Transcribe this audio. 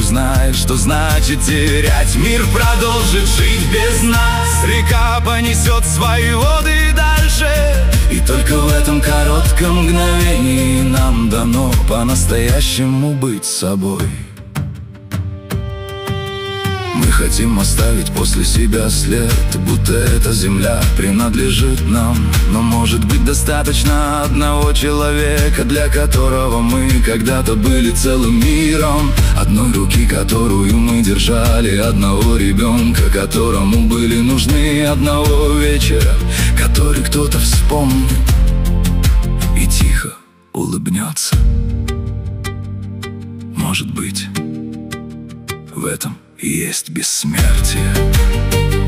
знаешь, что значит терять. Мир продолжит жить без нас, река понесет свои воды дальше. И только в этом коротком мгновении нам дано по-настоящему быть собой. Мы хотим оставить после себя след, будто эта земля принадлежит нам. Но может быть достаточно одного человека, для которого мы когда-то были целым миром. Одной руки, которую мы держали, одного ребенка, которому были нужны, одного вечера, который кто-то вспомнит и тихо улыбнется. Может быть, в этом и есть бессмертие.